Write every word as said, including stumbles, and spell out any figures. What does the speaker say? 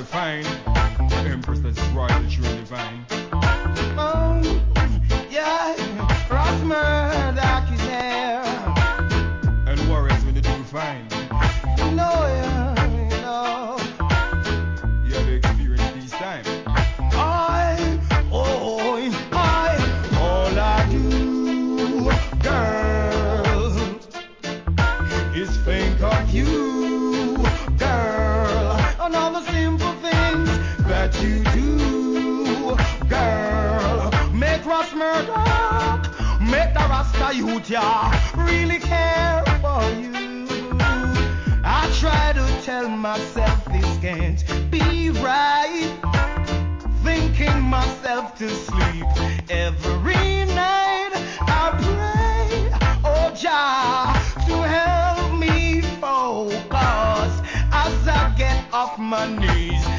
surely find the Empress that's royal, true divine. Oh, yeah, Ross Murdoch is here. And warriors when they do find. You know, yeah, you know. You have experienced peace time. I, oh, I, all I do, girl, is think of you, girl, and all the simple things that you do, girl. Make Ross Murdoch, make the Rasta youth, yeah, really care for you. I try to tell myself this can't be right, thinking myself to sleep every night. I pray, oh Jah, to help me focus as I get off my knees